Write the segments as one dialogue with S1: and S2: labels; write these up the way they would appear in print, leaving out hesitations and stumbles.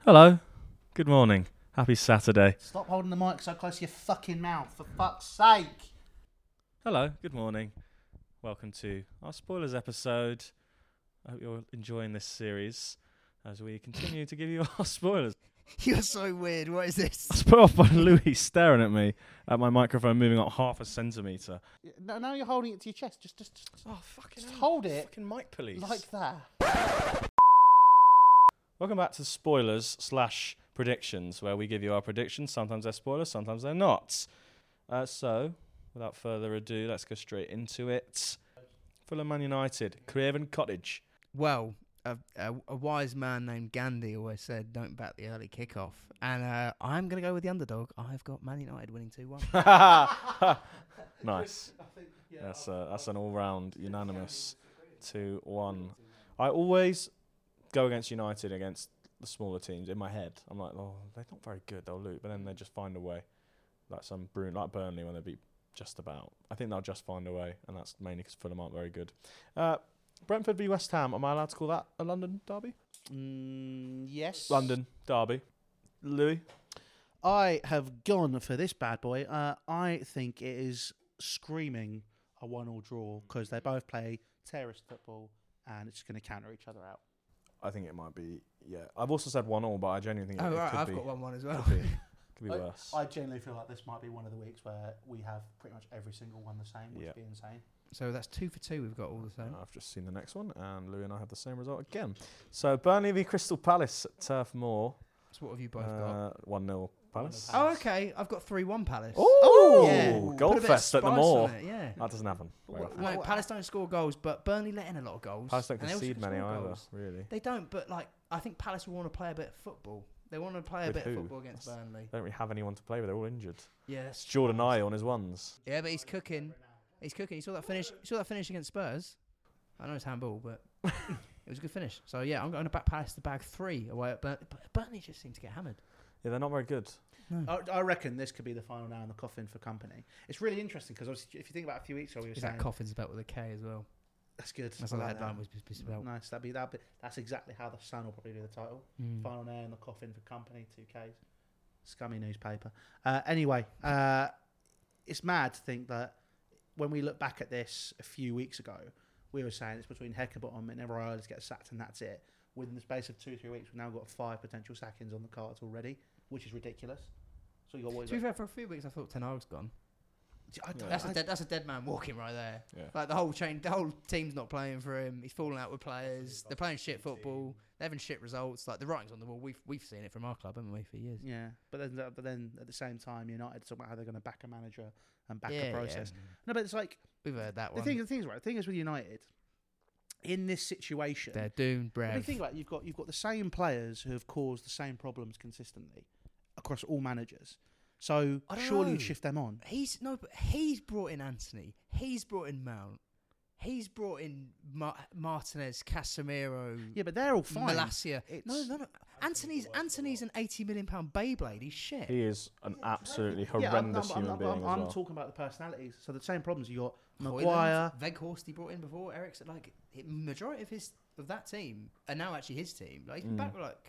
S1: Hello. Good morning. Happy Saturday.
S2: Stop holding the mic so close to your fucking mouth, for fuck's sake.
S1: Hello. Good morning. Welcome to our spoilers episode. I hope you're enjoying this series as we continue to give you our spoilers.
S3: You're so weird. What is
S1: I
S3: this?
S1: was put off by Louis staring at me at my microphone moving up half a centimetre.
S2: No, now you're holding it to your chest. Just
S1: Oh, fucking
S2: Just hold it
S1: Fucking mic police.
S2: like that.
S1: Welcome back to spoilers / predictions, where we give you our predictions. Sometimes they're spoilers, sometimes they're not. So, without further ado, let's go straight into it. Fulham Man United, Craven Cottage.
S3: Well, a wise man named Gandhi always said, "Don't bat the early kickoff." And I'm going to go with the underdog. I've got Man United winning 2-1.
S1: Nice. That's an all-round unanimous 2-1. I always go against United against the smaller teams in my head. I'm like, oh, they're not very good. They'll lose, but then they just find a way. Like like Burnley when they beat just about. I think they'll just find a way, and that's mainly because Fulham aren't very good. Brentford v West Ham. Am I allowed to call that a London derby?
S2: Yes.
S1: London derby. Louis?
S2: I have gone for this bad boy. I think it is screaming a 1-1 draw because they both play terrorist football and it's going to counter each other out.
S1: I think it might be, yeah. I've also said 1-1, but I genuinely think
S3: Oh,
S1: it
S3: right,
S1: could
S3: I've
S1: be.
S3: got 1-1 as well.
S1: Could be worse.
S2: I genuinely feel like this might be one of the weeks where we have pretty much every single one the same, which would be insane.
S3: So that's 2 for 2. We've got all the same.
S1: I've just seen the next one, and Louis and I have the same result again. So Burnley v Crystal Palace at Turf Moor.
S3: So what have you both got?
S1: 1-0 Palace.
S3: Oh, okay. I've got 3-1 Palace.
S1: Oh,
S3: yeah.
S1: goal
S3: Put a bit of
S1: fest at the
S3: spice
S1: Moor.
S3: on it, yeah.
S1: That doesn't happen. very often.
S3: No, Palace don't score goals, but Burnley let in a lot of goals.
S1: Palace don't
S3: and they also
S1: concede many
S3: score
S1: either,
S3: goals.
S1: really.
S3: They don't, but I think Palace will want to play a bit of football. They want to play a
S1: With
S3: bit
S1: who?
S3: of football against Burnley.
S1: They don't really have anyone to play with. They're all injured.
S3: Yeah,
S1: It's Jordan Ayew on his ones.
S3: Yeah, but he's cooking. He's cooking. You saw that finish. You saw that finish against Spurs. I know it's handball, but it was a good finish. So yeah, I'm going to back Palace to bag 3 away at Burnley. Burnley just seem to get hammered.
S1: Yeah, they're not very good.
S3: No.
S2: I reckon this could be the final nail in the coffin for Company. It's really interesting because if you think about a few weeks ago, we were
S3: Is
S2: saying
S3: that coffin's spelled with a K as well?
S2: that's good.
S3: That's
S2: I
S3: what the
S2: like
S3: headline
S2: that.
S3: was spelled.
S2: Nice. That's exactly how the Sun will probably do the title. Final nail in the coffin for Company. 2Ks. Scummy newspaper. Anyway, it's mad to think that when we look back at this a few weeks ago, we were saying it's between Heckerbottom and Everard gets sacked and that's it. Within the space of 2 or 3 weeks, we've now got 5 potential sackings on the cards already, which is ridiculous. So you got what?
S3: To be fair, for a few weeks I thought Ten Hag's gone.
S1: Yeah.
S3: That's a dead man walking right there.
S1: Yeah.
S3: Like the whole team's not playing for him. He's falling out with players. They're playing shit football. They're having shit results. Like the writing's on the wall. We've seen it from our club, haven't we, for years?
S2: Yeah, but then at the same time, United talk about how they're going to back a manager and back a process.
S3: Yeah.
S2: No, but it's like
S3: We've heard that
S2: the
S3: one.
S2: thing is right. The thing is with United, in this situation,
S3: They're doomed,
S2: I mean,
S3: Brev.
S2: think about it, you've got the same players who have caused the same problems consistently across all managers. So
S3: I don't
S2: surely
S3: know.
S2: you'd shift them on.
S3: But he's brought in Anthony. He's brought in Mount. He's brought in Martinez, Casemiro.
S2: Yeah, but they're all fine.
S3: Malacia.
S2: It's-
S3: No. Anthony's an £80 million Beyblade. He's shit.
S1: He is an absolutely
S2: Yeah,
S1: horrendous human being as
S2: I'm
S1: well.
S2: talking about the personalities. So the same problems you got.
S3: Højlund,
S2: Maguire.
S3: Weghorst he brought in before. Eriksen, majority of that team are now actually his team. Like he's been back with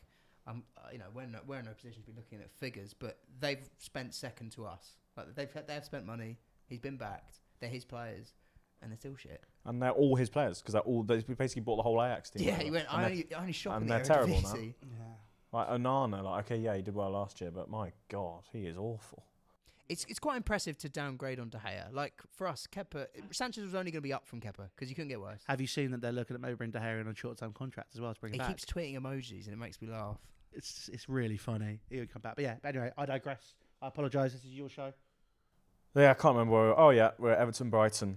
S3: we're in no position to be looking at figures, but they've spent second to us. Like they've spent money. He's been backed. They're his players, and they're still shit.
S1: And they're all his players because they basically bought the whole Ajax team.
S3: Yeah,
S1: over.
S3: he went.
S1: And
S3: I only shop
S1: and
S3: in
S1: they're
S3: the
S1: terrible now.
S3: Eredivisie.
S2: Yeah.
S1: like Onana, like okay, yeah, he did well last year, but my God, he is awful.
S3: It's quite impressive to downgrade on De Gea. Like for us, Kepa, Sanchez was only going to be up from Kepa because you couldn't get worse.
S2: Have you seen that they're looking at maybe bringing De Gea in on short-term contract as well to bring
S3: He
S2: it back?
S3: keeps tweeting emojis and it makes me laugh.
S2: It's really funny. He would come back. But yeah, anyway, I digress. I apologise. This is your show.
S1: Yeah, I can't remember. We're at Everton Brighton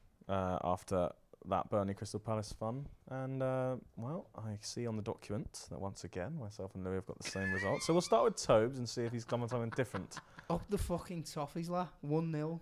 S1: after that Burnley Crystal Palace fun, and I see on the document that once again myself and Louis have got the same result. So we'll start with Tobes and see if he's come on something different.
S3: Up the fucking toffees, la. 1-0.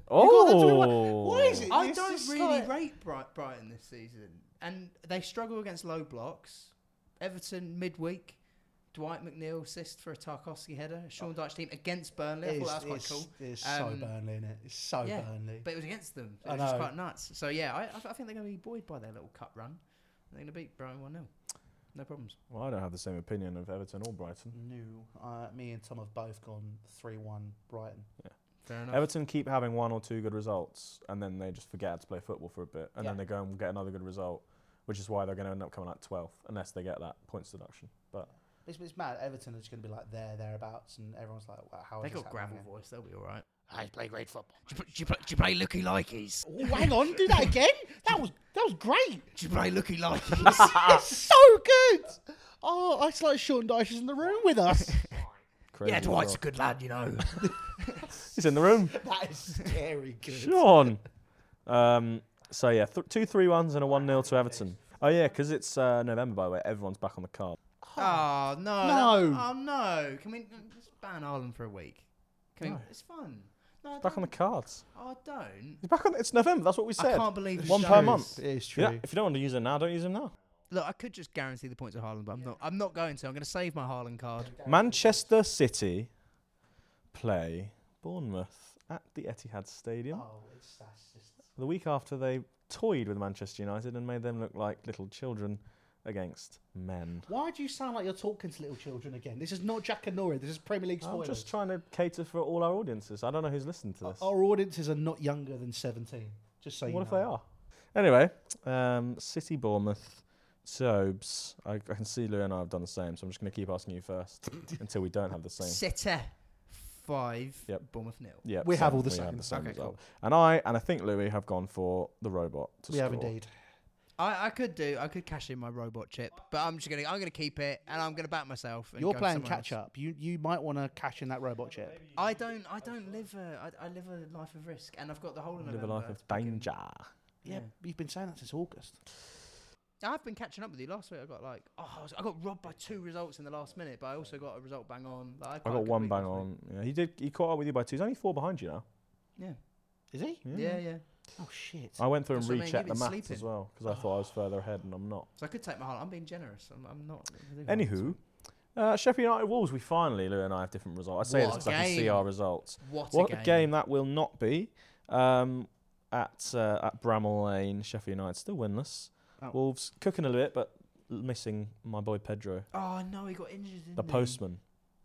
S1: Oh,
S2: What is it?
S3: I
S2: It's
S3: don't
S2: just
S3: really
S2: like-
S3: rate Brighton this season, and they struggle against low blocks. Everton midweek, Dwight McNeil assist for a Tarkowski header. Sean Dyche team against Burnley. I thought that was quite cool.
S2: It's so
S3: Um,
S2: Burnley, isn't it? It's so
S3: yeah,
S2: Burnley.
S3: But it was against them. So
S2: I
S3: it was just
S2: know.
S3: quite nuts. So yeah, I think they're going to be buoyed by their little cup run. They're going to beat Brighton 1-0. No problems.
S1: Well, I don't have the same opinion of Everton or Brighton.
S2: No, me and Tom have both gone 3-1 Brighton.
S3: Fair enough.
S1: Everton keep having 1 or 2 good results, and then they just forget how to play football for a bit, and then they go and get another good result, which is why they're going to end up coming like 12th, unless they get that points deduction. But
S2: it's mad. Everton are just going to be like thereabouts, and everyone's like, well, how?
S3: They
S2: is
S3: got
S2: this
S3: gravel
S2: happening
S3: voice. They'll be all right.
S2: I play great football.
S3: Do you play looky likeys?
S2: Oh, hang on, do that again. That was great.
S3: Do you play looky likeys?
S2: It's so good. Oh, it's like Sean Dyche is in the room with us.
S1: crazy.
S3: Yeah,
S1: as
S3: Dwight's
S1: well.
S3: a good lad, you know.
S1: He's in the room.
S2: That is scary good.
S1: Sean. So yeah, 2 3-1s and a 1-0 to Everton. Oh yeah, because it's November, by the way. Everyone's back on the card.
S3: Oh, no.
S2: No.
S3: Oh, no. Can we just ban Ireland for a week?
S1: No.
S3: It's fun. No,
S1: Back on the cards.
S3: Oh, don't.
S1: He's back on. It's November. That's what we
S3: I
S1: said.
S3: can't believe
S1: One
S3: the
S1: per
S3: shows.
S1: month.
S2: It is true.
S1: Yeah, if you don't want to use him now, don't use him now.
S3: Look, I could just guarantee the points of Haaland, but I'm not going to. I'm going to save my Haaland card.
S1: Manchester City play Bournemouth at the Etihad Stadium
S2: That's just...
S1: the week after they toyed with Manchester United and made them look like little children against men.
S2: Why do you sound like you're talking to little children again? This is not Jack and Nori. This is Premier League
S1: I'm
S2: spoilers.
S1: just trying to cater for all our audiences. I don't know who's listening to this.
S2: Our audiences are not younger than 17. Just so you know.
S1: What if they are? Anyway, City Bournemouth. Sobes. I can see Lou and I have done the same, so I'm just going to keep asking you first until we don't have the same.
S3: City 5,
S1: Yep.
S3: Bournemouth 0.
S1: Yeah,
S2: We have all the
S1: we
S2: same.
S1: have the same
S3: Okay,
S1: result. And I think Louis have gone for the robot to
S2: We
S1: score.
S2: have indeed.
S3: I could cash in my robot chip, but I'm gonna keep it and I'm gonna back myself. And
S2: You're
S3: go
S2: playing
S3: somewhere
S2: catch
S3: else.
S2: up. You might want to cash in that robot chip.
S3: I don't live I live a life of risk, and I've got the whole of
S1: Live a
S3: November
S1: life of
S3: to fucking-
S1: danger.
S2: Yeah, you've been saying that since August.
S3: I've been catching up with you. Last week I got I got robbed by 2 results in the last minute, but I also got a result bang on. Like,
S1: I got 1 bang on. Yeah, he caught up with you by 2. He's only 4 behind you now.
S3: Yeah.
S2: Is he?
S3: Yeah.
S2: Oh shit.
S1: I went through
S3: That's
S1: and
S3: what I mean,
S1: rechecked the
S3: you've been
S1: maths
S3: sleeping.
S1: as well because I thought I was further ahead and I'm not.
S3: So I could take my heart. I'm being generous. I'm not.
S1: Anywho, Sheffield United Wolves. We finally, Lou and I have different results. I say
S3: What
S1: this
S3: a
S1: because I can see
S3: game.
S1: our results.
S3: What
S1: a game that will not be. At Bramall Lane, Sheffield United still winless.
S2: Oh.
S1: Wolves cooking a little bit, but missing my boy Pedro,
S3: Oh no, he got injured. Didn't
S1: the
S3: he?
S1: postman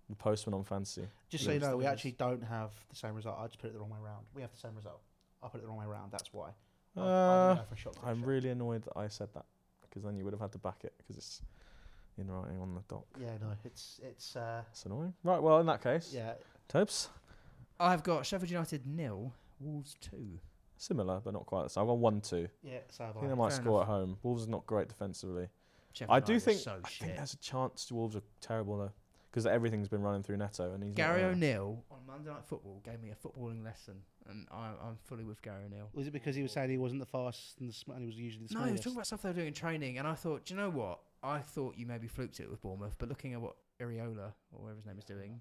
S1: on fantasy.
S2: Just so you know, we
S3: Lewis.
S2: actually don't have the same result. I just put it the wrong way round. We have the same result. I put it the wrong way round. That's why. I didn't know for a shot.
S1: I'm really annoyed that I said that because then you would have had to back it because it's in writing on the doc.
S2: Yeah, no, it's
S1: That's annoying. Right, well in that case,
S2: yeah.
S1: Tobes,
S3: I've got Sheffield United 0, Wolves 2.
S1: similar but not quite the same. I've gone 1-2.
S2: Yeah, so have
S1: I think they
S2: I.
S1: might
S3: Fair
S1: score
S3: enough.
S1: at home. Wolves are not great defensively.
S3: Sheffield
S1: I do
S3: United
S1: think
S3: are so
S1: I
S3: shit.
S1: think there's a chance Wolves are terrible though because everything's been running through Neto and he's
S3: Gary
S1: not,
S3: O'Neill on Monday Night Football gave me a footballing lesson, and I'm fully with Gary O'Neill.
S2: Was it because he was saying he wasn't the fastest and, and he was usually the
S3: No, he was
S2: smallest?
S3: talking about stuff they were doing in training, and I thought, do you know what? I thought you maybe fluked it with Bournemouth, but looking at what Iriola, or whatever his name is, doing,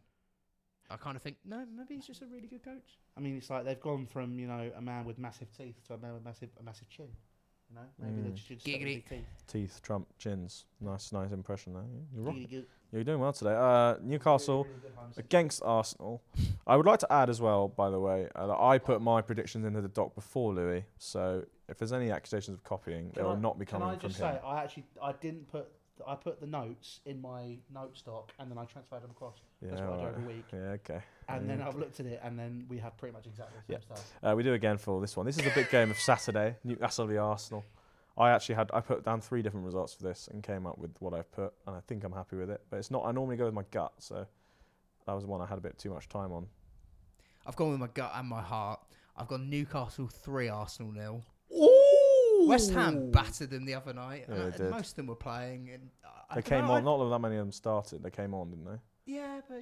S3: I kind of think, no, maybe he's just a really good coach.
S2: I mean, it's like they've gone from a man with massive teeth to a man with a massive chin. You know, maybe they should start with
S3: Giggity.
S2: big teeth.
S1: teeth, Trump, chins. Nice impression there. You're right.
S2: Giggity goo.
S1: You're doing well today. Newcastle against Arsenal. I would like to add as well, by the way, that I put my predictions into the doc before Louis. So if there's any accusations of copying, they will not be coming
S2: Can I
S1: from
S2: just
S1: him.
S2: say, I didn't put. I put the notes in my note stock and then I transferred them across. That's what I do
S1: right.
S2: every week.
S1: Yeah, okay.
S2: And then I've looked at it, and then we have pretty much exactly the same stuff.
S1: We do again for this one. This is a big game of Saturday. Newcastle v Arsenal. I put down 3 different results for this and came up with what I've put, and I think I'm happy with it. But it's not. I normally go with my gut, so that was one I had a bit too much time on.
S3: I've gone with my gut and my heart. I've gone Newcastle 3, Arsenal 0.
S2: Ooh!
S3: West Ham battered them the other night,
S1: Yeah,
S3: and
S1: they did.
S3: most of them were playing. And I
S1: They
S3: don't
S1: came
S3: know,
S1: on. Not that many of them started. They came on, didn't they?
S3: Yeah, but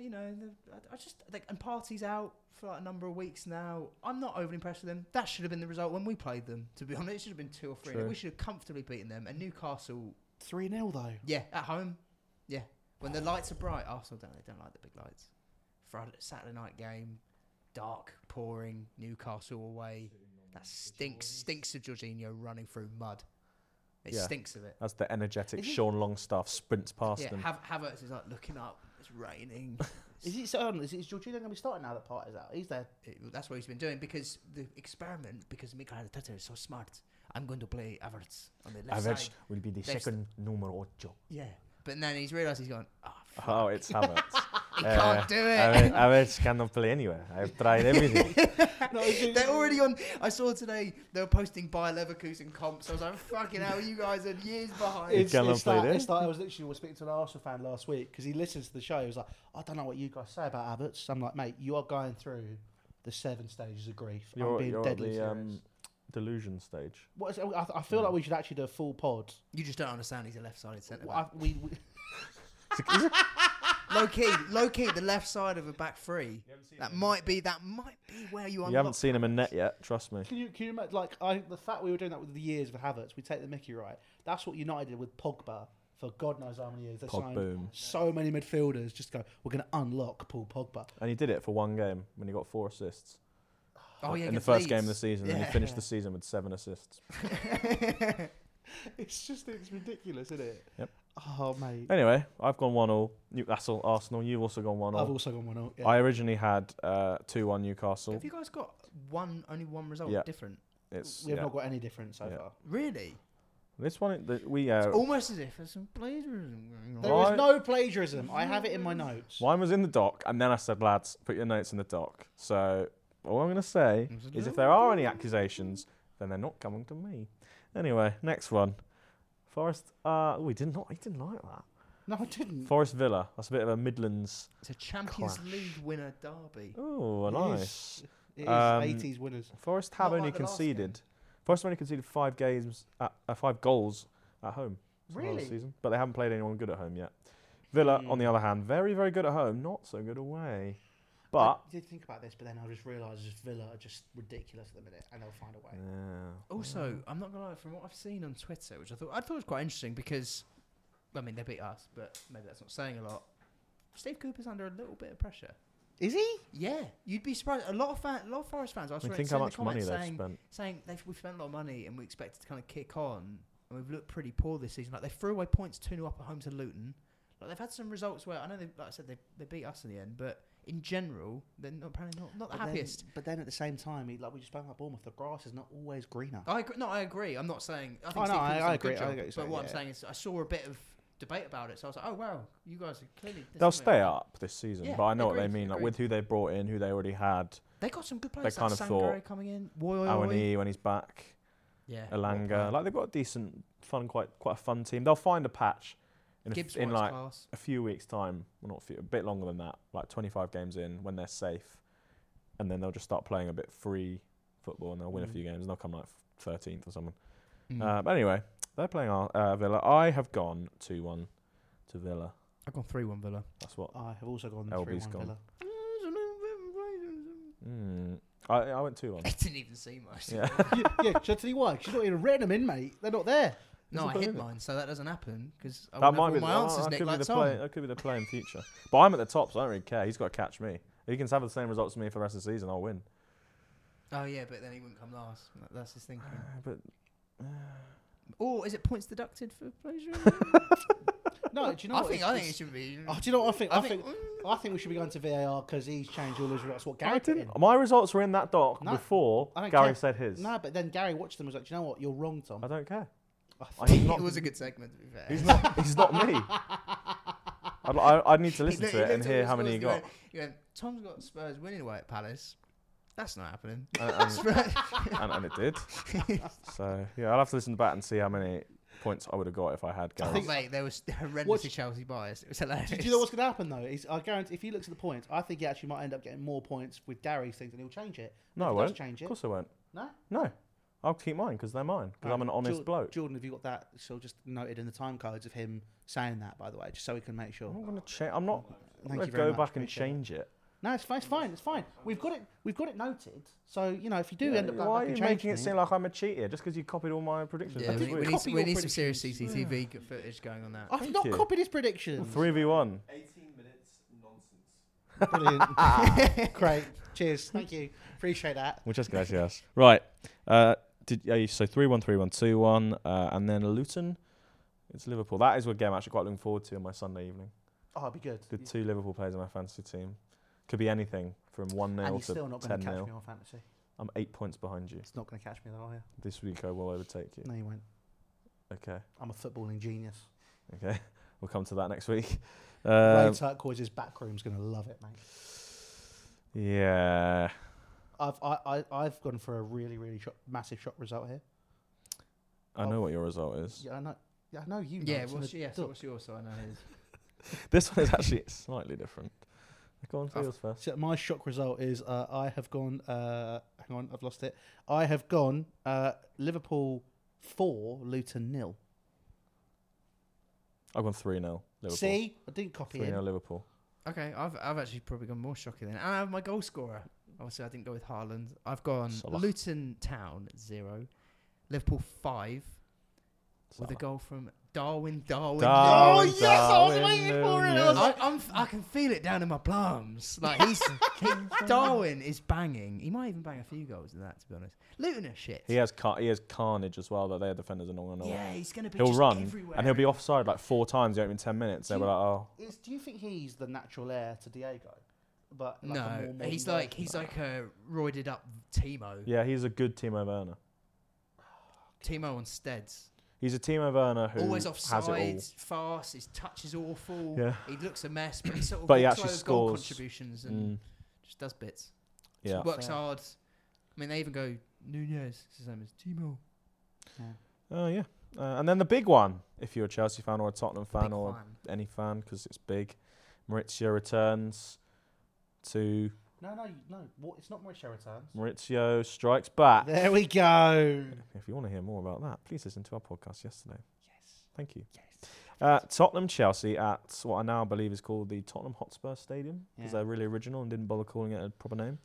S3: I just and Party's out for like a number of weeks now. I'm not overly impressed with them. That should have been the result when we played them. To be honest, it should have been 2 or 3.
S1: True.
S3: We should have comfortably beaten them. And Newcastle,
S2: 3-0 though.
S3: yeah, at home, yeah. When the lights are bright, Arsenal don't like the big lights. Friday, Saturday night game, dark, pouring, Newcastle away. That stinks of Jorginho running through mud. It
S1: Yeah.
S3: stinks of it.
S1: That's the energetic
S2: Is it-
S1: Sean Longstaff sprints past
S3: Yeah,
S1: them.
S3: Havertz is like looking up. It's raining.
S2: Is Jorginho going to be starting now that Partey's out? He's there.
S3: That's what he's been doing because the experiment. Because Mikel Arteta is so smart. I'm going to play Havertz on the left
S1: Havertz
S3: side.
S1: will be the
S3: Left
S1: second numero 8.
S3: Yeah, But then he's realised he's gone,
S1: Oh, it's Havertz.
S3: he can't do it.
S1: Havertz cannot play anywhere. I've tried everything.
S3: They're already on. I saw today they were posting Bayer Leverkusen comps. I was like, fucking hell, you guys are years behind.
S1: It's cannot play there.
S2: It's like I was literally speaking to an Arsenal fan last week because he listens to the show. He was like, I don't know what you guys say about Havertz. I'm like, mate, you are going through the 7 stages of grief. I'm being deadly serious.
S1: Delusion stage.
S2: What is it? I feel like we should actually do a full pod.
S3: You just don't understand. He's a left-sided centre back. Low key, the left side of a back three. That might be where you unlock.
S1: You haven't seen him in net yet. Trust me.
S2: Can you imagine? The fact we were doing that with the years with Havertz, we take the Mickey right. That's what United did with Pogba for God knows how many years. They signed so many midfielders. Just go, we're going to unlock Paul Pogba.
S1: And he did it for one game when he got 4 assists.
S3: In
S1: the first game of the season, and he finished the season with 7 assists.
S2: It's ridiculous, isn't it?
S1: Yep.
S2: Oh, mate.
S1: Anyway, I've gone 1-1. Newcastle, Arsenal. You've also gone 1-0.
S2: I've also gone 1-0. Yeah.
S1: I originally had 2-1 Newcastle.
S3: Have you guys got only one result different?
S2: We have not got any difference so far.
S3: Really?
S1: This one,
S3: it's almost as if there's some plagiarism going on.
S2: There is no plagiarism. I have it in my notes.
S1: Mine was in the doc, and then I said, lads, put your notes in the doc. So all I'm going to say is if there are any accusations, then they're not coming to me. Anyway, next one. Forest. He didn't like that.
S2: No, I didn't.
S1: Forest Villa. That's a bit of a Midlands.
S3: It's a Champions League winner derby.
S1: Oh, nice.
S2: It is 80s winners.
S1: Forest have only conceded. Forest have only conceded 5 goals at home.
S2: Really?
S1: Season, but they haven't played anyone good at home yet. Villa, on the other hand, very, very good at home. Not so good away. But
S2: I did think about this, but then I just realised Villa are just ridiculous at the minute, and they'll find a way.
S1: Yeah.
S3: Also, I'm not gonna lie. From what I've seen on Twitter, which I thought was quite interesting, because, I mean, they beat us, but maybe that's not saying a lot. Steve Cooper's under a little bit of pressure.
S2: Is he?
S3: Yeah, you'd be surprised. A lot of Forest fans. I was
S1: think how much money they've spent.
S3: Saying we've spent a lot of money and we expect it to kind of kick on, and we've looked pretty poor this season. Like, they threw away points 2-0 up at home to Luton. Like, they've had some results where I know like I said, they beat us in the end, but in general, they're apparently not the happiest.
S2: But then at the same time, we just spoke about Bournemouth. The grass is not always greener.
S3: I agree. I'm not saying. I think
S2: I agree.
S3: But what I'm saying is, I saw a bit of debate about it, so I was like, oh wow, you guys are clearly.
S1: They'll stay up this season, but I know what they mean. Like, with who they brought in, who they already had.
S3: They got some good players.
S1: They kind of thought
S3: coming in.
S1: Awani when he's back.
S3: Yeah.
S1: Elanga. Like, they've got a decent, quite a fun team. They'll find a patch in like
S3: class.
S1: A few weeks' time. Well, not a bit longer than that. Like 25 games in, when they're safe, and then they'll just start playing a bit free football, and they'll win a few games, and they'll come like 13th or something. But anyway, they're playing Villa. I have gone 2-1 to Villa.
S3: I've gone 3-1 Villa.
S1: That's what
S2: I have also gone
S1: LB's
S2: 3-1
S1: gone.
S2: Villa.
S1: I went 2-1.
S3: I didn't even see much.
S1: Yeah.
S2: Shall I tell you why? Because you've not even written them in, mate. They're not there.
S3: No, I hit mine, so that doesn't happen. Because
S1: That might be
S3: my answers, Nick, like Tom.
S1: That could be the play in future. But I'm at the top, so I don't really care. He's got to catch me. If he can have the same results as me for the rest of the season, I'll win.
S3: Oh yeah, but then he wouldn't come last. That's his thinking.
S1: But
S3: is it points deducted for plagiarism?
S2: No, do you know what?
S3: I think it should be.
S2: Oh, do you know what I think? I think we should be going to VAR because he's changed all his results. That's what Gary put in.
S1: My results were in that doc before Gary said his.
S2: No, but then Gary watched them and was like, do you know what? You're wrong, Tom.
S1: I don't care.
S3: It was a good segment, to be fair.
S1: He's not me. I'd need to listen to it and hear how many he got.
S3: He went, Tom's got Spurs winning away at Palace. That's not happening.
S1: And it did. So, yeah, I'll have to listen back and see how many points I would have got if I had Gary.
S3: Mate, there was horrendously Chelsea bias. It was hilarious.
S2: Do you know what's going to happen, though? I guarantee if he looks at the points, I think he actually might end up getting more points with Gary's things and he'll change it.
S1: No, I won't.
S2: Change it.
S1: Of course I won't.
S2: No?
S1: I'll keep mine because they're mine. Because I'm an honest bloke.
S2: Jordan, have you got that? So just noted in the time codes of him saying that, by the way, just so we can make sure.
S1: I'm not going to change. I'm not going to
S2: Thank you very
S1: go
S2: much.
S1: back and change it.
S2: No, it's fine. It's fine. We've got it noted. So, you know, if you do end up going
S1: why
S2: back
S1: are
S2: and
S1: you making it
S2: changing
S1: seem like I'm a cheater just because you copied all my predictions?
S3: Yeah, we need some serious
S2: predictions.
S3: CCTV footage going on that.
S2: I've not copied his predictions.
S1: 3v1.
S4: 18 minutes nonsense.
S2: Brilliant. Great. Cheers. Thank you. Appreciate that.
S1: Muchas gracias. Right. So 3-1, 3-1, 2-1, and then Luton. It's Liverpool. That is a game I'm actually quite looking forward to on my Sunday evening.
S2: Oh, it'd be good.
S1: Good 2 Liverpool players in my fantasy team. Could be anything from 1-0
S2: And you're
S1: to
S2: still not going to catch
S1: 10-0.
S2: me on fantasy.
S1: I'm 8 points behind you.
S2: It's not going to catch me though, are you?
S1: This week I will overtake you.
S2: No, you won't.
S1: Okay.
S2: I'm a footballing genius.
S1: Okay. we'll come to that next week.
S2: Ray Turquoise's back room's going to love it, mate.
S1: Yeah.
S2: I've gone for a really, really massive shock result here.
S1: I know what your result is.
S2: Yeah, I know. Yeah, I know you. Know.
S3: Yeah,
S2: It's in
S3: what's,
S2: the
S3: yeah, so
S2: duck.
S3: what's yours? So I know his.
S1: This one is actually slightly different. Go on, say yours first.
S2: So my shock result is I have gone. Hang on, I've lost it. I have gone Liverpool 4, Luton 0.
S1: I've gone 3-0 Liverpool.
S2: See, I didn't copy
S1: 3-0
S2: him.
S1: Liverpool.
S3: Okay, I've actually probably gone more shocking than. And I have my goal scorer. Obviously, I didn't go with Haaland. I've gone
S1: Salah.
S3: Luton Town 0, Liverpool 5, with a
S1: Salah.
S3: goal from Darwin.
S1: Darwin,
S2: Oh, yes, I was
S1: Darwin,
S2: waiting for it. I
S1: Nunez.
S2: was like-
S3: I can feel it down in my plums. Like Darwin is banging. He might even bang a few goals in that. To be honest, Luton are shit.
S1: He has carnage as well that their defenders are not going to know.
S3: Yeah, he's going to be.
S1: He'll
S3: just
S1: run
S3: everywhere.
S1: and he'll be offside like 4 times in 10 minutes. They'll be like, oh,
S2: Do you think he's the natural heir to Diego? But like a more
S3: No,
S2: modern
S3: he's
S2: version?
S3: like a roided up Timo.
S1: yeah, he's a good Timo Werner.
S3: Timo on Steads.
S1: He's a Timo Werner who
S3: Always
S1: has
S3: offside,
S1: it all.
S3: fast. His touch is awful.
S1: Yeah.
S3: He looks a mess, but he sort of
S1: But he
S3: walks
S1: actually
S3: away with goal
S1: scores.
S3: contributions and
S1: Mm,
S3: just does bits.
S1: yeah.
S3: Works
S2: Fair.
S3: hard. I mean, they even go Nunez. It's his name is Timo.
S1: Oh, yeah. And then the big one, if you're a Chelsea fan or a Tottenham fan
S3: Big
S1: or
S3: one.
S1: any fan, because it's big. Maurizio returns to
S2: No. What? It's not Mauricio returns.
S1: Maurizio strikes back.
S2: There we go.
S1: If you want to hear more about that, please listen to our podcast yesterday.
S2: Yes.
S1: Thank you.
S2: Yes.
S1: Tottenham Chelsea at what I now believe is called the Tottenham Hotspur Stadium because
S2: Yeah.
S1: they're really original and didn't bother calling it a proper name.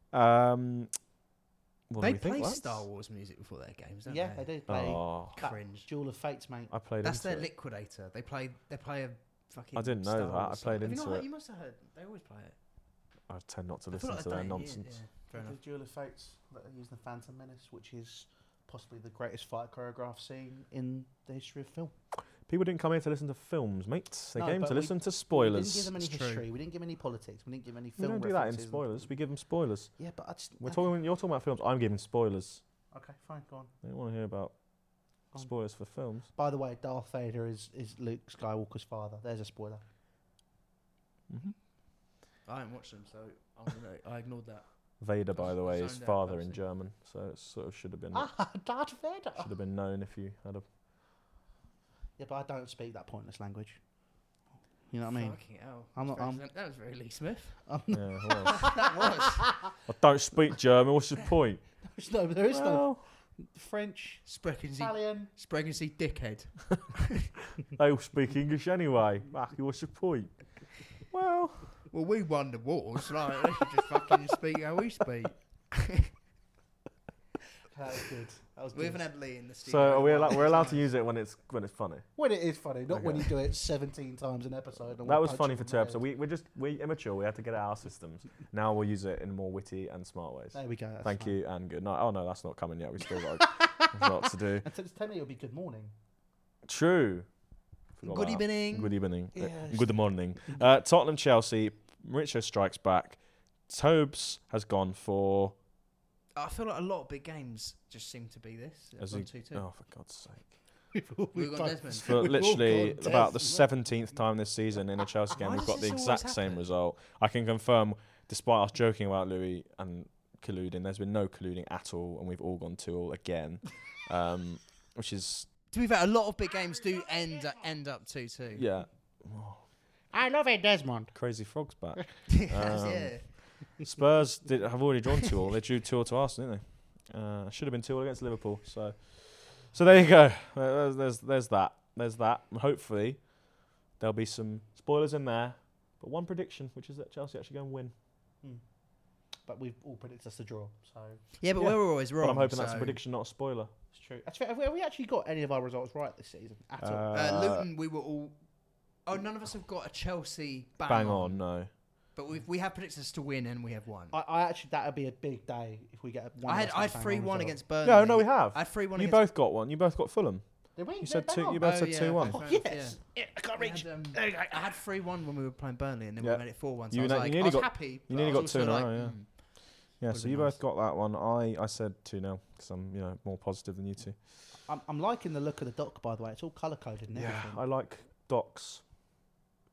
S1: What
S3: They
S1: do we think,
S3: play
S1: lads?
S3: Star Wars music before their games, don't
S2: Yeah,
S3: they?
S2: they do play
S1: Oh,
S2: that
S3: Cringe.
S2: Duel of Fates, mate.
S1: I played
S3: That's
S1: into
S3: their
S1: it.
S3: liquidator. They play a fucking.
S1: I didn't know
S3: Star
S1: that. I
S3: Wars
S1: played
S3: song. Have you
S1: into
S3: not,
S1: it.
S3: You must have heard. They always play it.
S1: I tend not to
S3: I
S1: listen
S3: feel like
S1: to
S3: they
S1: their
S3: don't,
S1: nonsense.
S3: Yeah, fair
S2: The
S3: enough.
S2: Duel of Fates that use the Phantom Menace, which is possibly the greatest fight choreograph scene in the history of film.
S1: People didn't come here to listen to films, mates. They
S2: No,
S1: came
S2: but
S1: to
S2: we-
S1: listen to
S2: We
S1: spoilers.
S2: didn't give them any
S3: It's true.
S2: history. We didn't give them any politics. We didn't give them any
S1: We
S2: film
S1: don't do that in
S2: references and-
S1: spoilers. We give them spoilers.
S2: Yeah, but I just.
S1: You're talking about films. I'm giving spoilers.
S2: Okay, fine, go on.
S1: I don't want to hear about
S2: Go on.
S1: spoilers for films.
S2: By the way, Darth Vader is Luke Skywalker's father. There's a spoiler.
S1: Mm-hmm.
S3: I haven't watched them, so I ignored that.
S1: Vader, by the way, is
S3: Zoned out
S1: father in
S3: person.
S1: German, so it sort of should have been
S2: Darth Vader.
S1: should have been known if you had a.
S2: Yeah, but I don't speak that pointless language. You know what I mean?
S3: Fucking hell.
S2: I'm not-
S3: That was very Lee Smith.
S1: Yeah, it was.
S3: That was.
S1: I don't speak German. What's the point?
S2: There is no
S1: Well,
S2: French,
S3: Sprechen
S2: Italian.
S3: Sie dickhead.
S1: they all speak English anyway. Fuck, what's the point? Well,
S3: Well, we won the wars. Like, they should just fucking speak how we speak.
S2: That was good. That was
S3: We
S2: good.
S3: haven't had Lee in the studio.
S1: so are we
S3: in a while.
S1: we're allowed to use it when it's funny.
S2: When it is funny, not when
S1: Okay.
S2: you do it 17 times an episode. and
S1: That
S2: we
S1: was
S2: punch
S1: funny
S2: you
S1: for
S2: in
S1: 2
S2: the
S1: episodes.
S2: head.
S1: We're immature. We had to get out our systems. Now we'll use it in more witty and smart ways.
S2: There we go. that's
S1: Thank
S2: fine.
S1: you and good night. Oh no, that's not coming yet. We still got a lot to do.
S2: And tell me it'll be good morning.
S1: True. Forgot
S3: Good
S1: about that.
S3: evening.
S1: Good evening.
S2: Yes.
S1: Good morning. Tottenham Chelsea. Maurizio strikes back. Tobes has gone for.
S3: I feel like a lot of big games just seem to be this.
S1: As
S3: One,
S1: he-
S3: 2-2.
S1: Oh, for God's sake!
S3: We've got
S2: both-
S3: Desmond.
S1: For
S2: We've all
S1: literally
S2: got
S1: about the
S2: Desmond.
S1: 17th time this season in a Chelsea game,
S3: Why
S1: we've
S3: does
S1: got the
S3: this
S1: exact
S3: always
S1: same
S3: happen?
S1: result. I can confirm, despite us joking about Louis and colluding, there's been no colluding at all, and we've all gone 2-2 again, which is
S3: To be fair, a lot of big games do end up 2-2.
S1: yeah.
S2: I love it, Desmond.
S1: Crazy Frog's back.
S3: yeah.
S1: Spurs have already drawn 2-2. They drew 2-2 to Arsenal, didn't they? Should have been 2-2 against Liverpool. So there you go. There's that. There's that. And hopefully there'll be some spoilers in there. But one prediction, which is that Chelsea actually go and win.
S2: But we've all predicted us to draw, so
S3: Yeah, but
S1: Yeah.
S3: we're always wrong.
S1: But I'm hoping that's a
S3: so-
S1: prediction, not a spoiler.
S2: it's true. Actually, have we actually got any of our results right this season at all?
S3: Luton, we were all. Oh, none of us have got a Chelsea
S1: Bang on, no.
S3: But we have predicted us to win, and we have won.
S2: I actually that would be a big day if we get a one.
S3: I had
S2: of us to bang
S3: 3-1
S2: on result.
S3: against Burnley.
S1: No, we have.
S3: I had 3-1
S1: You
S3: against.
S1: both got one. You both got Fulham.
S2: Did we?
S1: You said
S2: bang
S1: two.
S2: on.
S1: You both
S3: Oh,
S1: said
S3: yeah,
S1: 2-1.
S3: okay.
S2: Oh
S3: Fair enough,
S2: yes, yeah, I can't
S3: I
S2: reach.
S3: had,
S2: There we go.
S3: I had 3-1 when we were playing Burnley, and then
S1: Yeah.
S3: we made it 4-1. So
S1: You
S3: I was
S1: ne-
S3: like,
S1: you nearly
S3: I was
S1: got-
S3: happy.
S1: you
S3: but
S1: nearly
S3: I
S1: got
S3: was also
S1: 2 in a
S3: like,
S1: row, yeah. Yeah,
S3: Would've
S1: so
S3: been
S1: you
S3: nice.
S1: both got that one. I said 2-0 because I'm more positive than you two.
S2: I'm liking the look of the doc, by the way. It's all colour coded and everything.
S1: I like docs.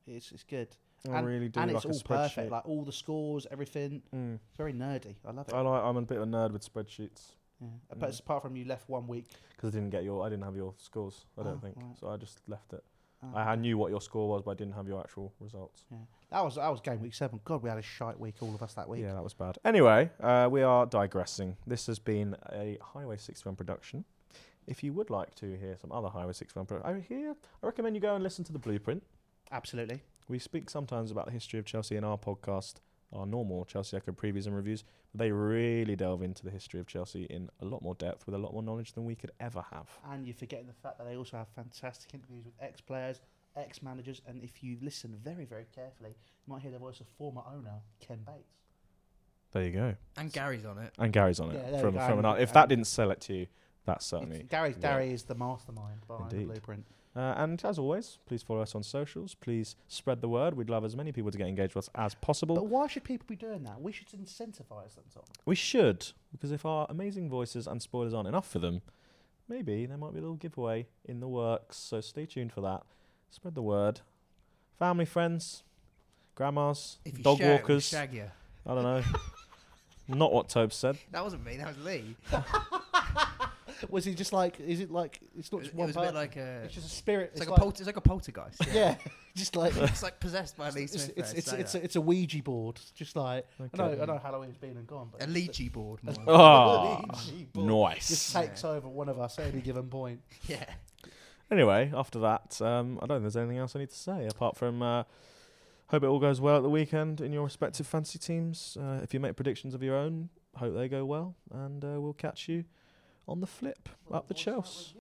S2: It's good.
S1: I really do
S2: and
S1: like
S2: it's
S1: a
S2: all
S1: spreadsheet.
S2: perfect, like all the scores, everything. It's very nerdy. I love it.
S1: I'm a bit of a nerd with spreadsheets
S2: Yeah. But it's apart from you left 1 week.
S1: because I didn't have your scores. I don't think
S2: right.
S1: so. I just left it.
S2: Oh,
S1: I knew what your score was, but I didn't have your actual results.
S2: Yeah. That was game week 7. God, we had a shite week, all of us that week.
S1: Yeah, that was bad. Anyway, we are digressing. This has been a Highway 61 production. If you would like to hear some other Highway 61 productions, I recommend you go and listen to The Blueprint.
S2: Absolutely.
S1: We speak sometimes about the history of Chelsea in our podcast, our normal Chelsea Echo previews and reviews. But they really delve into the history of Chelsea in a lot more depth with a lot more knowledge than we could ever have.
S2: And you're forgetting the fact that they also have fantastic interviews with ex-players, ex-managers, and if you listen very, very carefully, you might hear the voice of former owner Ken Bates.
S1: There you go.
S3: And Gary's on it.
S1: And Gary's on it.
S2: Yeah, there
S1: from
S2: we go.
S1: from if that didn't sell it to you, that's certainly...
S2: Gary is the mastermind behind
S1: Indeed.
S2: The Blueprint.
S1: And as always, please follow us on socials. Please spread the word. We'd love as many people to get engaged with us as possible.
S2: But why should people be doing that? We should incentivise them, Tom.
S1: We should, because if our amazing voices and spoilers aren't enough for them, maybe there might be a little giveaway in the works. So stay tuned for that. Spread the word. Family, friends, grandmas,
S3: If you
S1: dog
S3: share it, we'll
S1: walkers.
S3: shag you.
S1: I don't know. Not what Tobe said.
S3: That wasn't me. That was Lee.
S2: Was he just like? Is it like? It's not
S3: It
S2: just one
S3: was a bit
S2: person.
S3: like a.
S2: It's just a spirit.
S3: It's like a poltergeist.
S2: Yeah, just like
S3: It's like possessed by Lee
S2: it's
S3: Smith.
S2: it's a Ouija board. Just like
S1: Okay.
S2: I know Halloween's been and gone, but
S3: a Ouija board. More.
S1: Ah,
S2: Ouija board just
S1: nice.
S2: takes over one of us at any given point.
S3: Yeah.
S1: Anyway, after that, I don't think there's anything else I need to say apart from hope it all goes well at the weekend in your respective fantasy teams. If you make predictions of your own, hope they go well, and we'll catch you on the flip up the Chelsea.